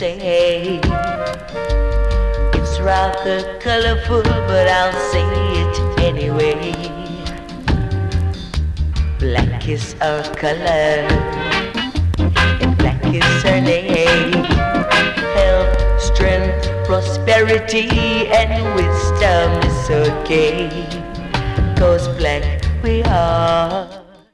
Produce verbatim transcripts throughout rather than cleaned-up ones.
say. It's rather colorful, but I'll say it anyway. Black is our color, and black is her name. Health, strength, prosperity, and wisdom is okay. 'Cause black we are.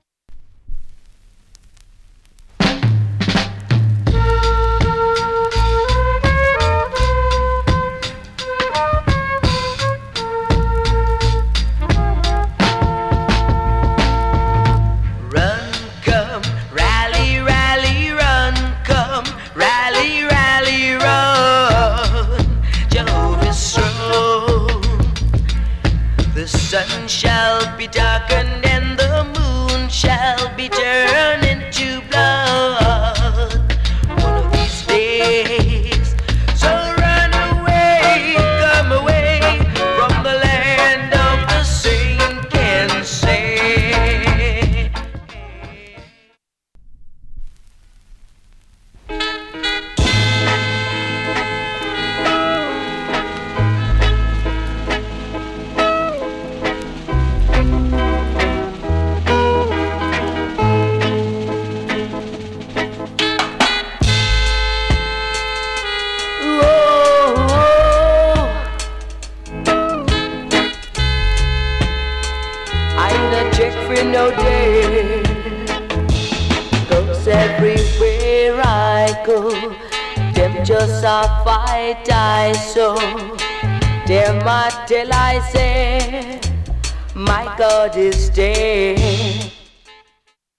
The sun shall be darkened and the moon shall be turned into blood one of these days. So run away, come away from the land of the saint can say. Check for no day, 'cause everywhere I go, them just a fight I so. Them a tell I say, my God is dead.